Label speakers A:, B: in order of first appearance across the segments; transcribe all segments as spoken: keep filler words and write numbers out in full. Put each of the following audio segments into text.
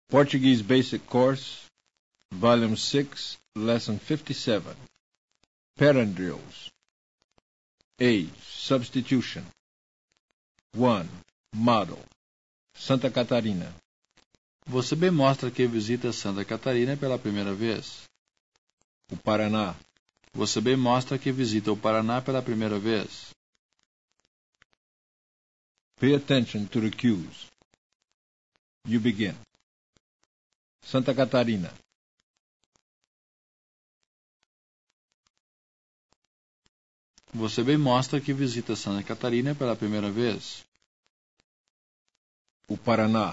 A: Portuguese Basic Course, Volume six, Lesson fifty-seven. Parent Drills. A. Substitution. one. Model. Santa Catarina.
B: Você bem mostra que visita Santa Catarina pela primeira vez.
A: O Paraná.
B: Você bem mostra que visita o Paraná pela primeira vez.
A: Pay attention to the cues. You begin. Santa Catarina.
B: Você bem mostra que visita Santa Catarina pela primeira vez.
A: O Paraná.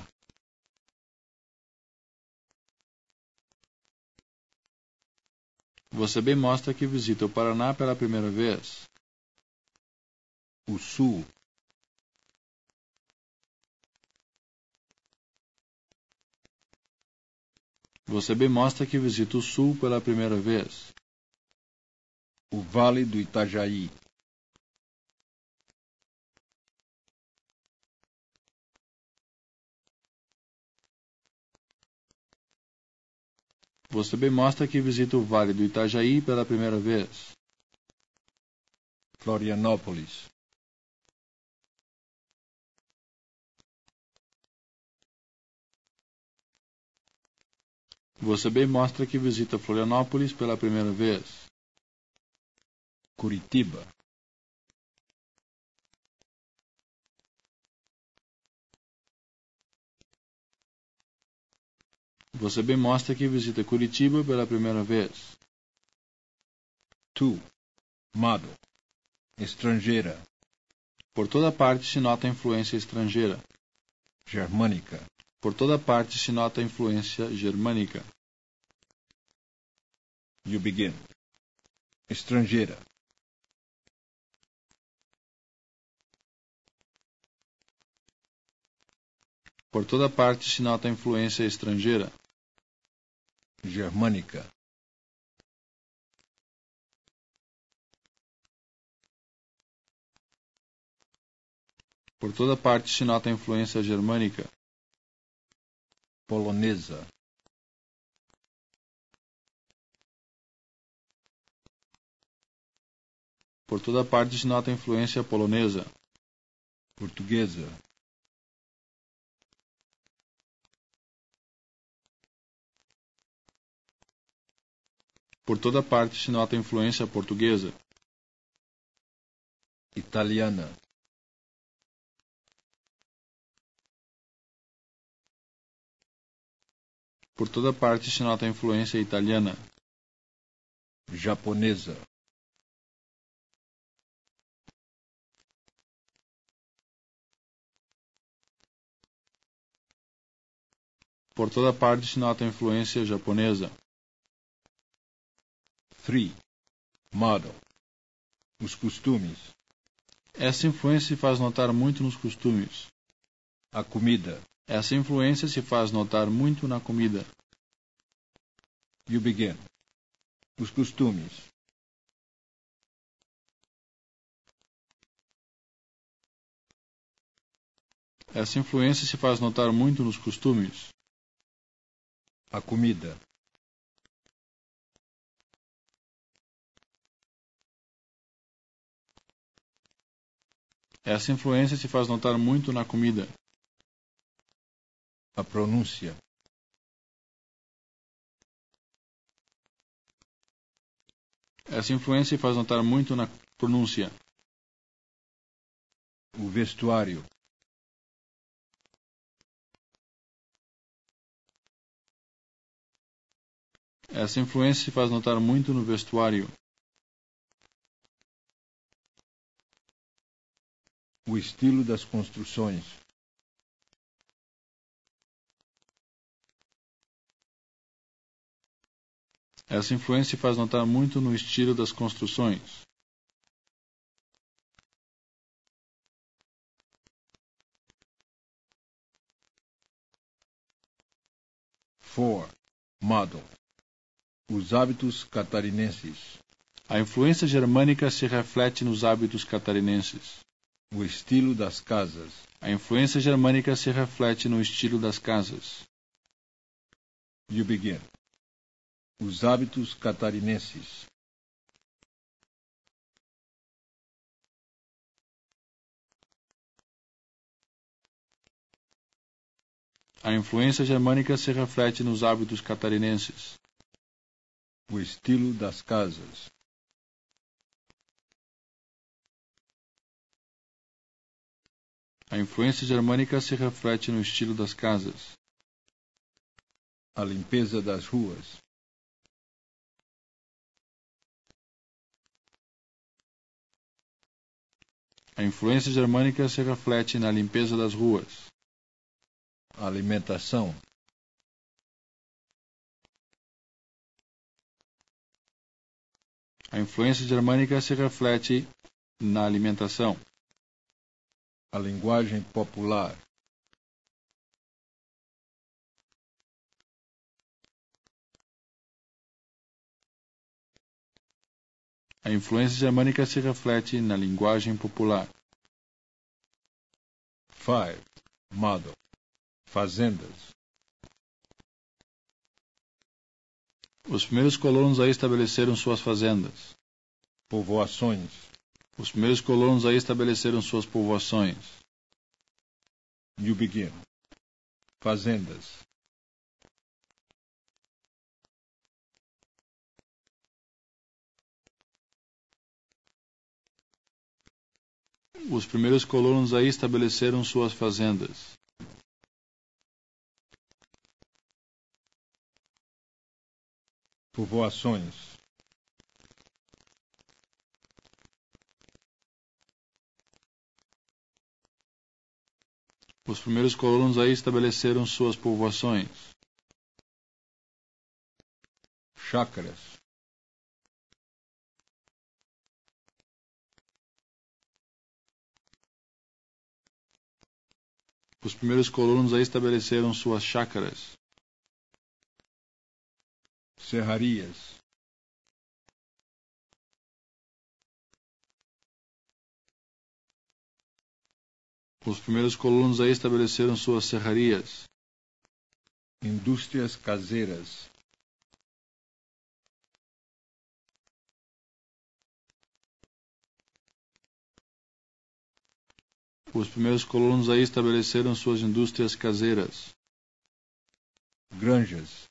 B: Você bem mostra que visita o Paraná pela primeira vez.
A: O Sul.
B: Você bem mostra que visita o Sul pela primeira vez.
A: O Vale do Itajaí.
B: Você bem mostra que visita o Vale do Itajaí pela primeira vez.
A: Florianópolis.
B: Você bem mostra que visita Florianópolis pela primeira vez.
A: Curitiba.
B: Você bem mostra que visita Curitiba pela primeira vez.
A: two. Model. Estrangeira.
B: Por toda parte se nota a influência estrangeira.
A: Germânica.
B: Por toda parte se nota a influência germânica.
A: You begin. Estrangeira.
B: Por toda parte se nota a influência estrangeira.
A: Germânica.
B: Por toda parte se nota a influência germânica.
A: Polonesa.
B: Por toda parte se nota a influência polonesa.
A: Portuguesa.
B: Por toda parte se nota a influência portuguesa.
A: Italiana.
B: Por toda parte se nota a influência italiana.
A: Japonesa.
B: Por toda parte se nota a influência japonesa.
A: three. Model. Os costumes.
B: Essa influência se faz notar muito nos costumes.
A: A comida.
B: Essa influência se faz notar muito na comida.
A: You begin. Os costumes.
B: Essa influência se faz notar muito nos costumes.
A: A comida.
B: Essa influência se faz notar muito na comida.
A: A pronúncia.
B: Essa influência se faz notar muito na pronúncia.
A: O vestuário.
B: Essa influência se faz notar muito no vestuário.
A: O estilo das construções.
B: Essa influência se faz notar muito no estilo das construções.
A: four. Model. Os hábitos catarinenses.
B: A influência germânica se reflete nos hábitos catarinenses.
A: O estilo das casas.
B: A influência germânica se reflete no estilo das casas.
A: You begin. Os hábitos catarinenses.
B: A influência germânica se reflete nos hábitos catarinenses.
A: O estilo das casas.
B: A influência germânica se reflete no estilo das casas.
A: A limpeza das ruas.
B: A influência germânica se reflete na limpeza das ruas.
A: A alimentação.
B: A influência germânica se reflete na alimentação.
A: A linguagem popular.
B: A influência germânica se reflete na linguagem popular.
A: Five. Model. Fazendas.
B: Os primeiros colonos aí estabeleceram suas fazendas.
A: Povoações.
B: Os primeiros colonos aí estabeleceram suas povoações.
A: You begin. Fazendas.
B: Os primeiros colonos aí estabeleceram suas fazendas.
A: Povoações.
B: Os primeiros colonos aí estabeleceram suas povoações.
A: Chácaras.
B: Os primeiros colonos aí estabeleceram suas chácaras.
A: Serrarias.
B: Os primeiros colonos aí estabeleceram suas serrarias.
A: Indústrias caseiras.
B: Os primeiros colonos aí estabeleceram suas indústrias caseiras.
A: Granjas.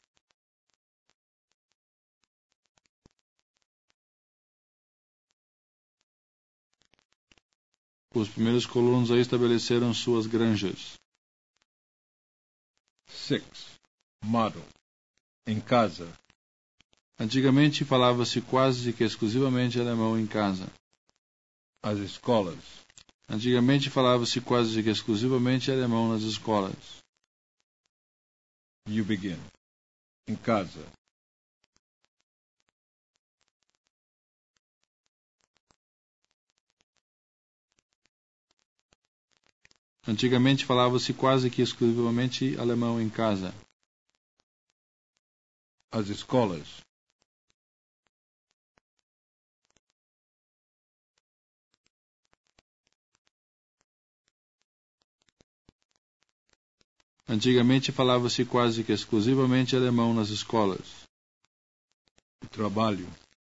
B: Os primeiros colonos aí estabeleceram suas granjas.
A: Six. Model. Em casa.
B: Antigamente falava-se quase que exclusivamente alemão em casa.
A: As escolas.
B: Antigamente falava-se quase que exclusivamente alemão nas escolas.
A: You begin. Em casa.
B: Antigamente falava-se quase que exclusivamente alemão em casa.
A: As escolas.
B: Antigamente falava-se quase que exclusivamente alemão nas escolas.
A: O trabalho.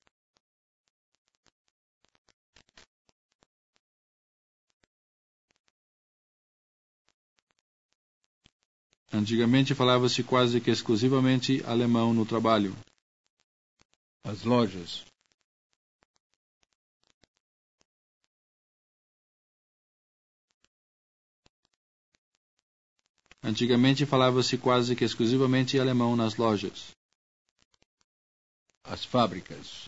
B: Antigamente falava-se quase que exclusivamente alemão no trabalho.
A: As lojas.
B: Antigamente falava-se quase que exclusivamente alemão nas lojas.
A: As fábricas.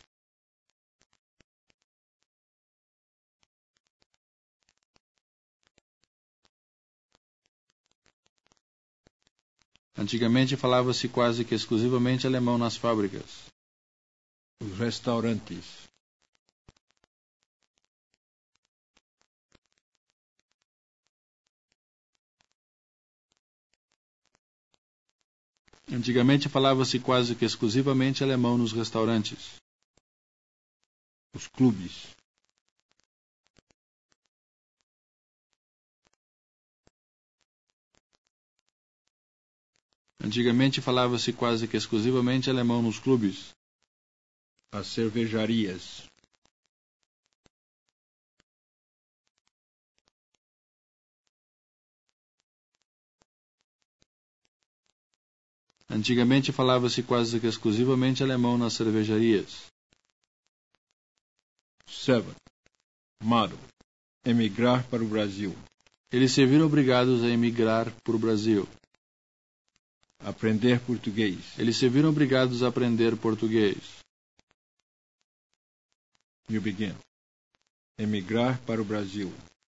B: Antigamente falava-se quase que exclusivamente alemão nas fábricas.
A: Os restaurantes.
B: Antigamente falava-se quase que exclusivamente alemão nos restaurantes.
A: Os clubes.
B: Antigamente falava-se quase que exclusivamente alemão nos clubes.
A: As cervejarias.
B: Antigamente falava-se quase que exclusivamente alemão nas cervejarias.
A: Seven. Model. Emigrar para o Brasil.
B: Eles se viram obrigados a emigrar para o Brasil.
A: Aprender português.
B: Eles se viram obrigados a aprender português.
A: You begin. Emigrar para o Brasil.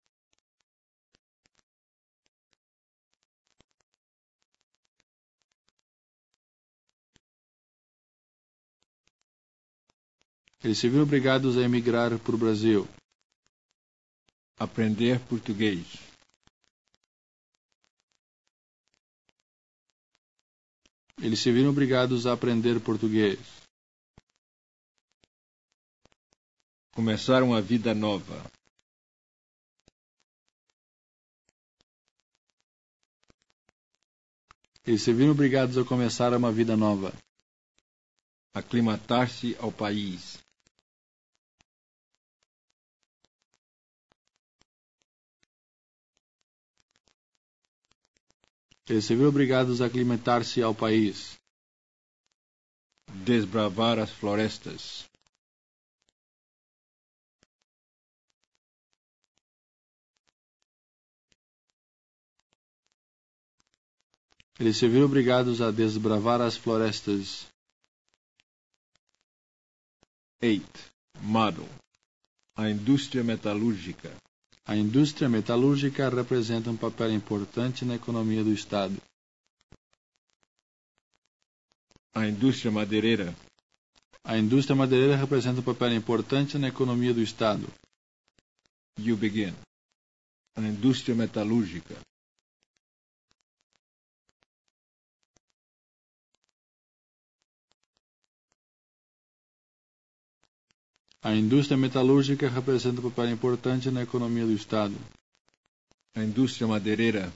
B: Eles se viram obrigados a emigrar para o Brasil.
A: Aprender português.
B: Eles se viram obrigados a aprender português.
A: Começar uma vida nova.
B: Eles se viram obrigados a começar uma vida nova.
A: Aclimatar-se ao país.
B: Eles se viram obrigados a aclimatar-se ao país.
A: Desbravar as florestas.
B: Eles se viram obrigados a desbravar as florestas.
A: Eight. Model. A indústria metalúrgica.
B: A indústria metalúrgica representa um papel importante na economia do Estado.
A: A indústria madeireira.
B: A indústria madeireira representa um papel importante na economia do Estado.
A: You begin. A indústria metalúrgica.
B: A indústria metalúrgica representa um papel importante na economia do Estado.
A: A indústria madeireira.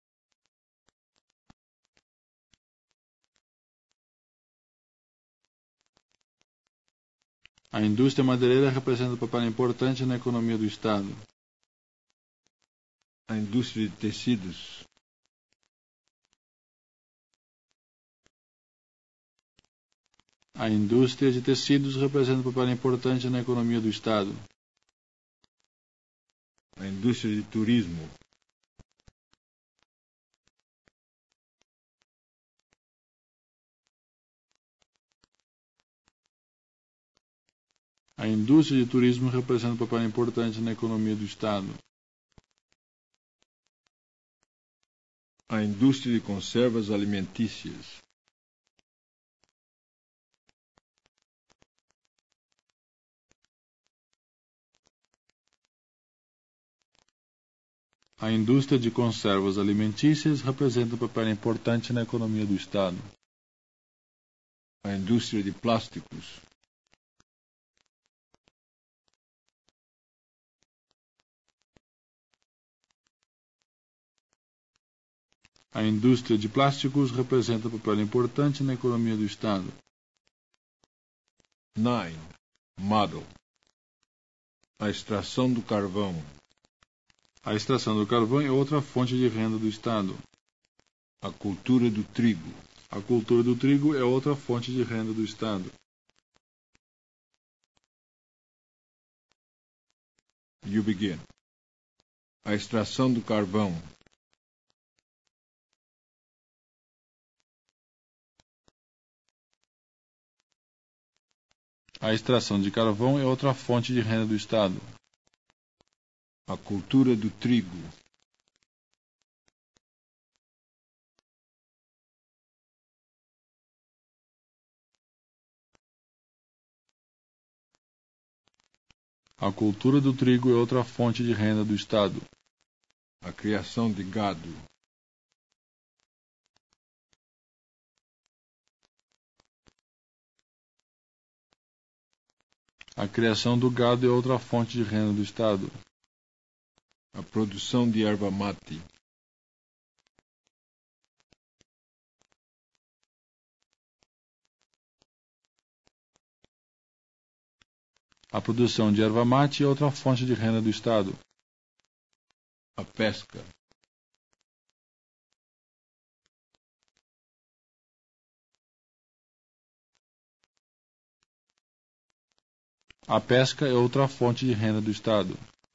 B: A indústria madeireira representa um papel importante na economia do Estado.
A: A indústria de tecidos.
B: A indústria de tecidos representa um papel importante na economia do Estado.
A: A indústria de turismo.
B: A indústria de turismo representa um papel importante na economia do Estado.
A: A indústria de conservas alimentícias.
B: A indústria de conservas alimentícias representa um papel importante na economia do Estado.
A: A indústria de plásticos.
B: A indústria de plásticos representa um papel importante na economia do Estado.
A: Nine. Model. A extração do carvão.
B: A extração do carvão é outra fonte de renda do Estado.
A: A cultura do trigo.
B: A cultura do trigo é outra fonte de renda do Estado.
A: You begin. A extração do carvão.
B: A extração de carvão é outra fonte de renda do Estado.
A: A cultura do trigo.
B: A cultura do trigo é outra fonte de renda do Estado.
A: A criação de gado.
B: A criação do gado é outra fonte de renda do Estado.
A: A produção de erva mate.
B: A produção de erva mate é outra fonte de renda do Estado.
A: A pesca.
B: A pesca é outra fonte de renda do Estado.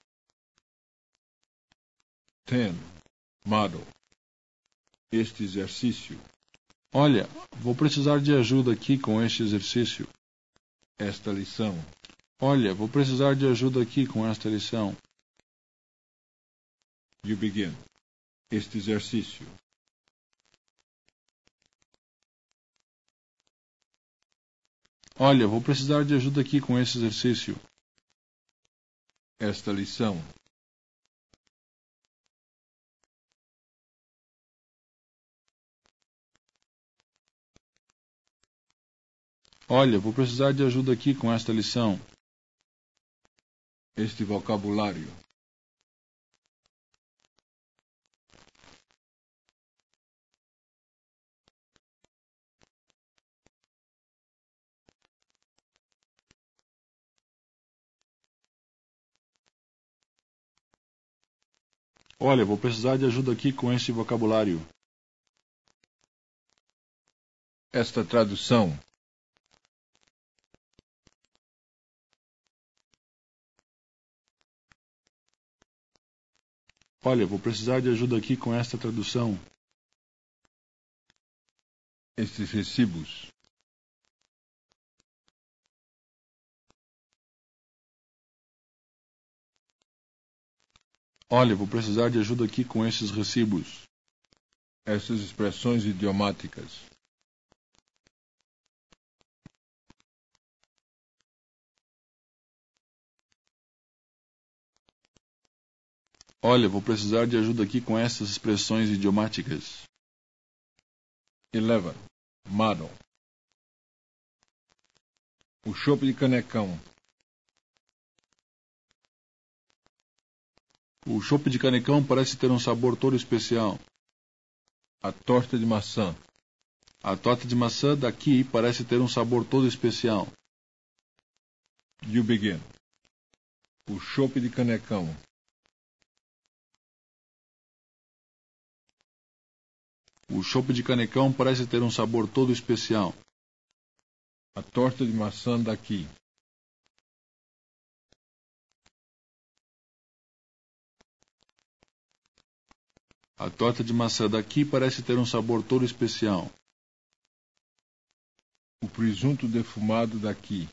A: Ten. Model. Este exercício.
B: Olha, vou precisar de ajuda aqui com este exercício.
A: Esta lição.
B: Olha, vou precisar de ajuda aqui com esta lição.
A: You begin. Este exercício.
B: Olha, vou precisar de ajuda aqui com esse exercício.
A: Esta lição.
B: Olha, vou precisar de ajuda aqui com esta lição.
A: Este vocabulário.
B: Olha, vou precisar de ajuda aqui com este vocabulário.
A: Esta tradução.
B: Olha, vou precisar de ajuda aqui com esta tradução.
A: Estes recibos.
B: Olha, vou precisar de ajuda aqui com estes recibos.
A: Estas expressões idiomáticas.
B: Olha, vou precisar de ajuda aqui com estas expressões idiomáticas.
A: Eleven. Model. O chope de canecão.
B: O chope de canecão parece ter um sabor todo especial.
A: A torta de maçã.
B: A torta de maçã daqui parece ter um sabor todo especial.
A: You begin. O chope de canecão.
B: O chope de canecão parece ter um sabor todo especial.
A: A torta de maçã daqui.
B: A torta de maçã daqui parece ter um sabor todo especial.
A: O presunto defumado daqui.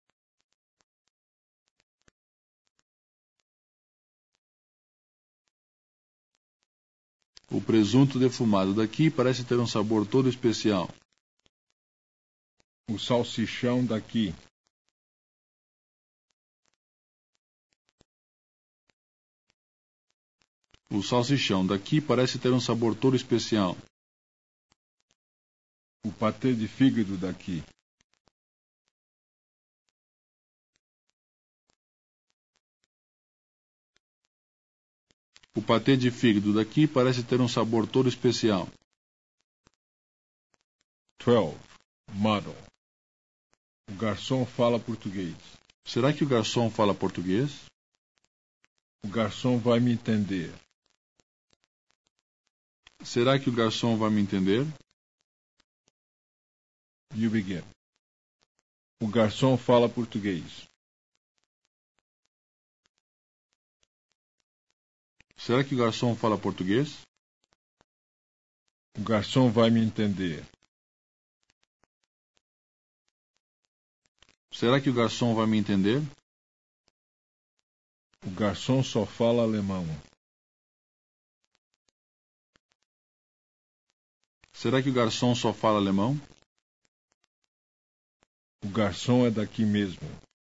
B: O presunto defumado daqui parece ter um sabor todo especial.
A: O salsichão daqui.
B: O salsichão daqui parece ter um sabor todo especial.
A: O patê de fígado daqui.
B: O patê de fígado daqui parece ter um sabor todo especial.
A: Twelve. Model. O garçom fala português.
B: Será que o garçom fala português?
A: O garçom vai me entender.
B: Será que o garçom vai me entender?
A: You begin. O garçom fala português.
B: Será que o garçom fala português?
A: O garçom vai me entender.
B: Será que o garçom vai me entender?
A: O garçom só fala alemão.
B: Será que o garçom só fala alemão?
A: O garçom é daqui mesmo.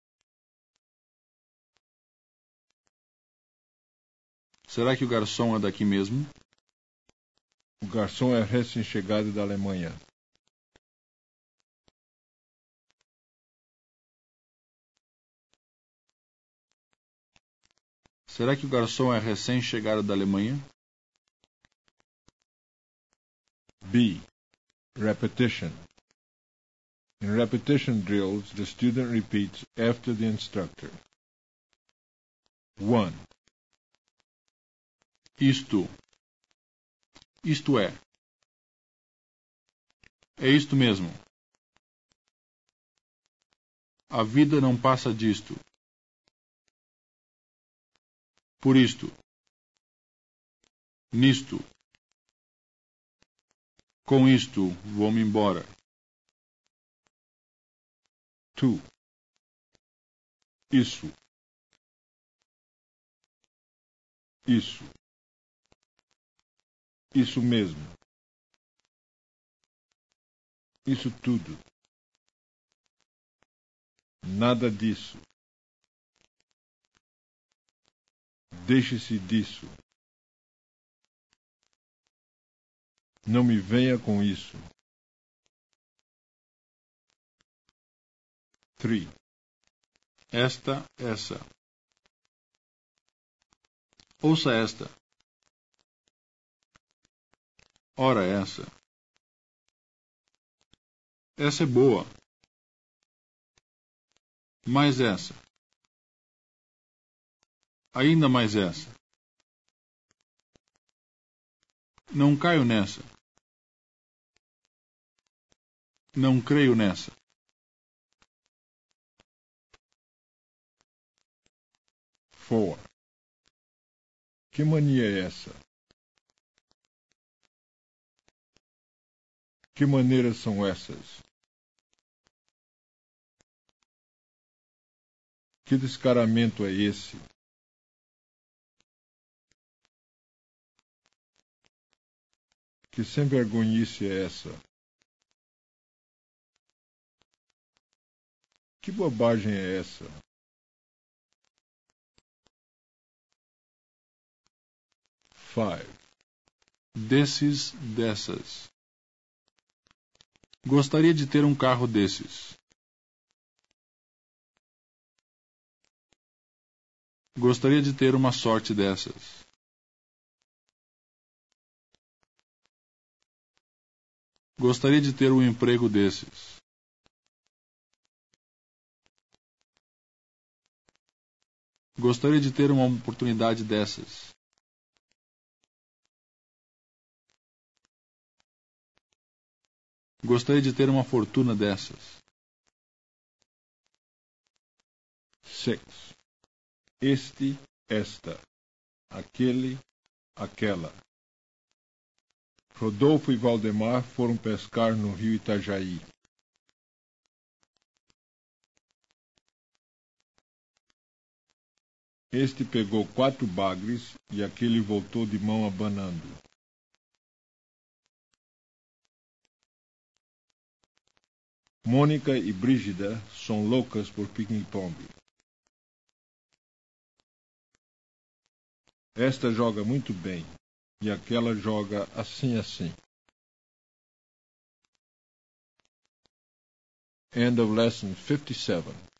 B: Será que o garçom é daqui mesmo?
A: O garçom é recém-chegado da Alemanha.
B: Será que o garçom é recém-chegado da Alemanha?
A: B. Repetition. In repetition drills, the student repeats after the instructor. one.
B: Isto. Isto é. É isto mesmo. A vida não passa disto. Por isto. Nisto. Com isto, vou-me embora.
A: two. Isso. Isso. Isso mesmo. Isso tudo. Nada disso. Deixe-se disso. Não me venha com isso. três.
B: Esta, essa. Ouça esta. Ora essa. Essa é boa. Mais essa. Ainda mais essa. Não caio nessa. Não creio nessa.
A: four. Que mania é essa? Que maneiras são essas? Que descaramento é esse? Que sem vergonhice é essa? Que bobagem é essa? five.
B: Desses, dessas. Gostaria de ter um carro desses. Gostaria de ter uma sorte dessas. Gostaria de ter um emprego desses. Gostaria de ter uma oportunidade dessas. Gostaria de ter uma fortuna dessas.
A: six. Este, esta. Aquele, aquela. Rodolfo e Valdemar foram pescar no rio Itajaí. Este pegou quatro bagres e aquele voltou de mão abanando. Mônica e Brígida são loucas por piquenique. Esta joga muito bem e aquela joga assim assim. End of lesson fifty-seven.